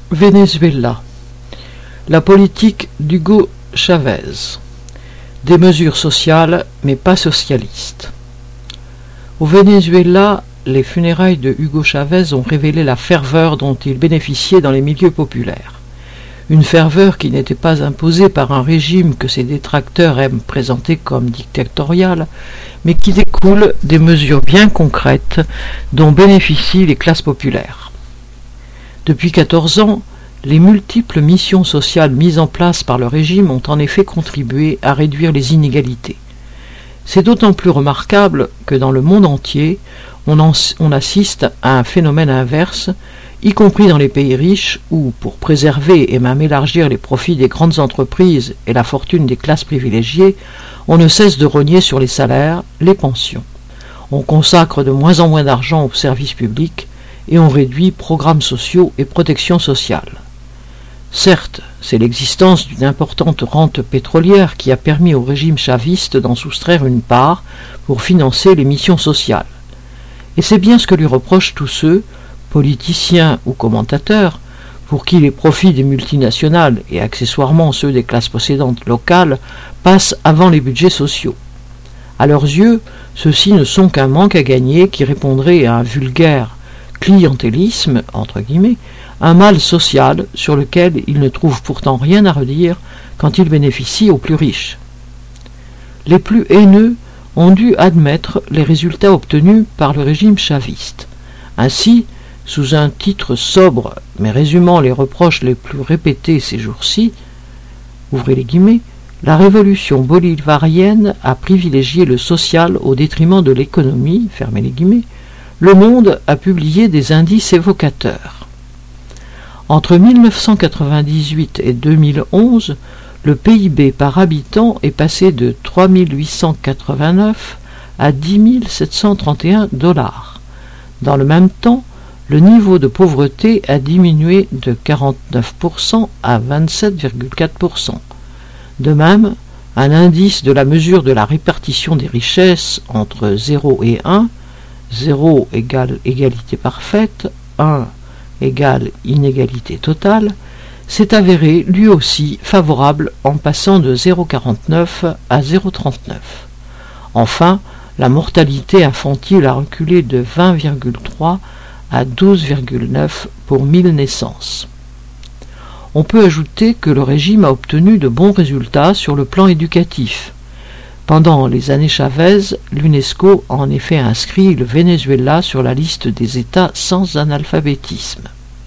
Venezuela. La politique d'Hugo Chavez. Des mesures sociales, mais pas socialistes. Au Venezuela, les funérailles de Hugo Chavez ont révélé la ferveur dont il bénéficiait dans les milieux populaires. Une ferveur qui n'était pas imposée par un régime que ses détracteurs aiment présenter comme dictatorial, mais qui découle des mesures bien concrètes dont bénéficient les classes populaires. Depuis 14 ans, les multiples missions sociales mises en place par le régime ont en effet contribué à réduire les inégalités. C'est d'autant plus remarquable que dans le monde entier, on assiste à un phénomène inverse, y compris dans les pays riches où, pour préserver et même élargir les profits des grandes entreprises et la fortune des classes privilégiées, on ne cesse de rogner sur les salaires, les pensions. On consacre de moins en moins d'argent aux services publics et on réduit programmes sociaux et protection sociale. Certes, c'est l'existence d'une importante rente pétrolière qui a permis au régime chaviste d'en soustraire une part pour financer les missions sociales. Et c'est bien ce que lui reprochent tous ceux, politiciens ou commentateurs, pour qui les profits des multinationales et accessoirement ceux des classes possédantes locales passent avant les budgets sociaux. À leurs yeux, ceux-ci ne sont qu'un manque à gagner qui répondrait à un vulgaire clientélisme, entre guillemets, un mal social sur lequel ils ne trouvent pourtant rien à redire quand ils bénéficient aux plus riches. Les plus haineux ont dû admettre les résultats obtenus par le régime chaviste. Ainsi, sous un titre sobre mais résumant les reproches les plus répétés ces jours-ci, ouvrez les guillemets, la révolution bolivarienne a privilégié le social au détriment de l'économie, fermez les guillemets, Le Monde a publié des indices évocateurs. Entre 1998 et 2011, le PIB par habitant est passé de 3 889 à 10 731 $. Dans le même temps, le niveau de pauvreté a diminué de 49% à 27,4%. De même, un indice de la mesure de la répartition des richesses entre 0 et 1, 0 égale égalité parfaite, 1 égale inégalité totale, s'est avéré lui aussi favorable en passant de 0,49 à 0,39. Enfin, la mortalité infantile a reculé de 20,3 à 12,9 pour 1000 naissances. On peut ajouter que le régime a obtenu de bons résultats sur le plan éducatif. Pendant les années Chavez, l'UNESCO a en effet inscrit le Venezuela sur la liste des États sans analphabétisme.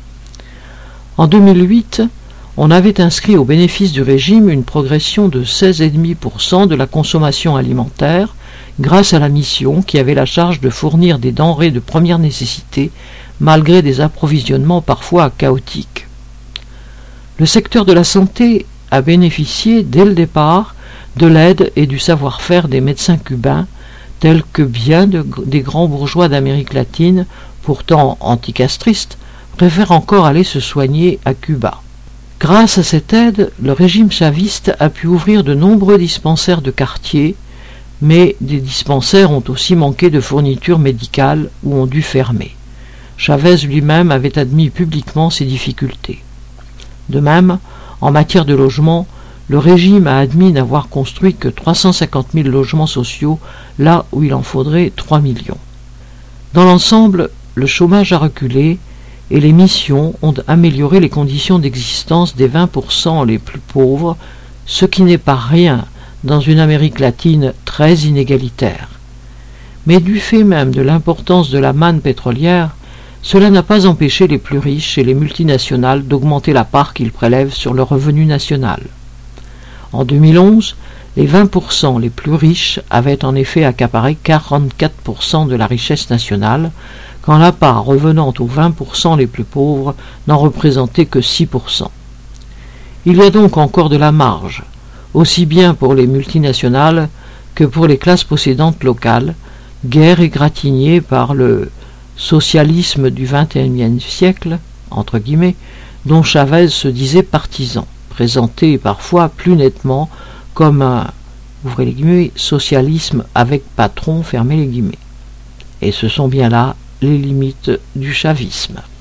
En 2008, on avait inscrit au bénéfice du régime une progression de 16,5% de la consommation alimentaire grâce à la mission qui avait la charge de fournir des denrées de première nécessité malgré des approvisionnements parfois chaotiques. Le secteur de la santé a bénéficié dès le départ de l'aide et du savoir-faire des médecins cubains, tels que bien des grands bourgeois d'Amérique latine, pourtant anticastristes, préfèrent encore aller se soigner à Cuba. Grâce à cette aide, le régime chaviste a pu ouvrir de nombreux dispensaires de quartier, mais des dispensaires ont aussi manqué de fournitures médicales ou ont dû fermer. Chavez lui-même avait admis publiquement ces difficultés. De même, en matière de logement, le régime a admis n'avoir construit que 350 000 logements sociaux là où il en faudrait 3 millions. Dans l'ensemble, le chômage a reculé et les missions ont amélioré les conditions d'existence des 20% les plus pauvres, ce qui n'est pas rien dans une Amérique latine très inégalitaire. Mais du fait même de l'importance de la manne pétrolière, cela n'a pas empêché les plus riches et les multinationales d'augmenter la part qu'ils prélèvent sur le revenu national. En 2011, les 20% les plus riches avaient en effet accaparé 44% de la richesse nationale, quand la part revenant aux 20% les plus pauvres n'en représentait que 6%. Il y a donc encore de la marge, aussi bien pour les multinationales que pour les classes possédantes locales, guère égratignées par le socialisme du XXIe siècle, entre guillemets, dont Chavez se disait partisan, présenté parfois plus nettement comme un, ouvrez les guillemets, socialisme avec patron, fermez les guillemets. Et ce sont bien là les limites du chavisme.